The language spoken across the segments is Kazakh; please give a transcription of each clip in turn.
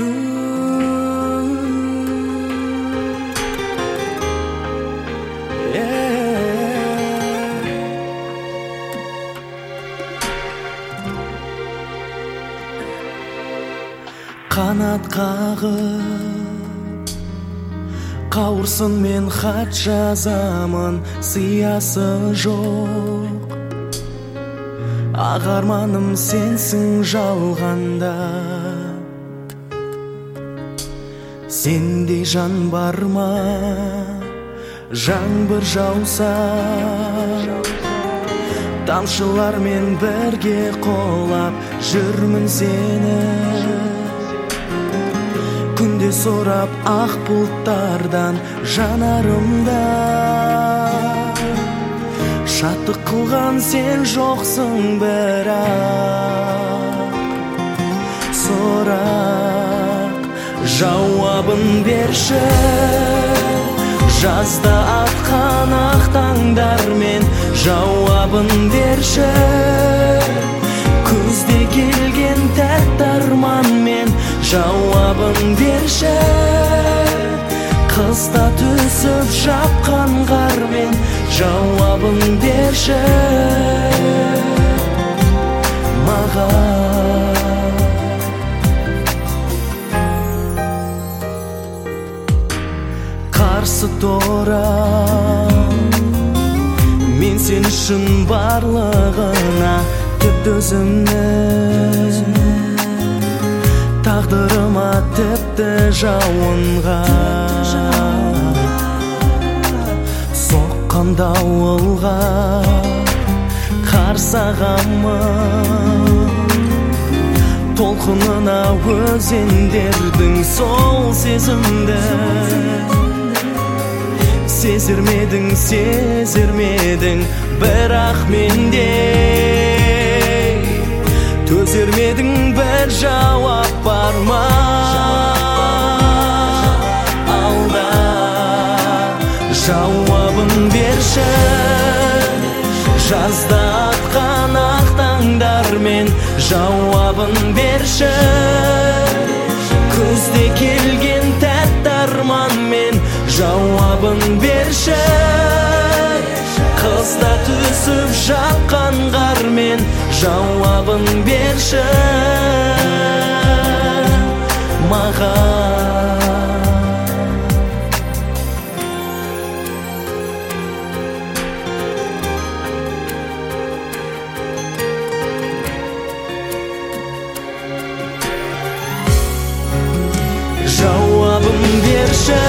Қанат қағып қауырсын мен хат жазамын, сиясы жоқ. Ағарманым сенсің жалғанда, сендей жан бар ма? Жаңбыр жауса тамшылармен бірге қолап жүрмін сені. Күнде сорап ақ бұлттардан жанарымда, шаттық қылған сен жоқсың бірақ. Сорақ жауабын берші, жазда атқан ақ таңдармен жауабын берші. Күзде келген тәтті арманмен жауабын берші. Қыста түсіп жапқан қармен жауабын берші маған. Қарсы торам мен сен үшін барлығына, тіпті өзімні, тағдырыма, тіпті жауынға. Соққан дауылға қарсағамын, толқынына өзендердің сол сезімді. Сезірмедің, сезірмедің, бірақ мендей төзермедің. Бір жауап бар ма алда? Жауабын берші, жазда атқан ақ таңдармен жауабын берші. Күзде келген тәтті арманмен жауабын берші. Қыста түсіп жапқан қармен жауабын берші маған. Жауабын берші,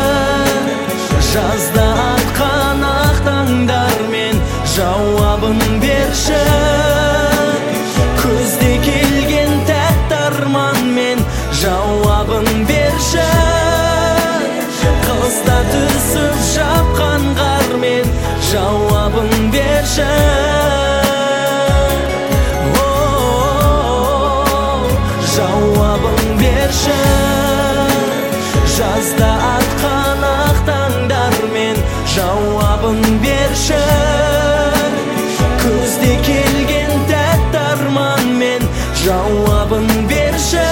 жазда атқан ақ таңдармен жауабын берші. Күзде келген тәтті арманмен жауабын берші. Қыста түсіп жапқан қармен жауабын берші. Жауабын берші, жазда атқан ақ таңдармен жауабын берші. Күзде келген тәтті арманмен жауабын берші.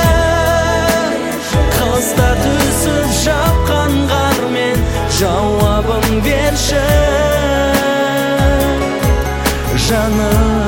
Қыста түсіп жапқан қармен жауабын берші жаным.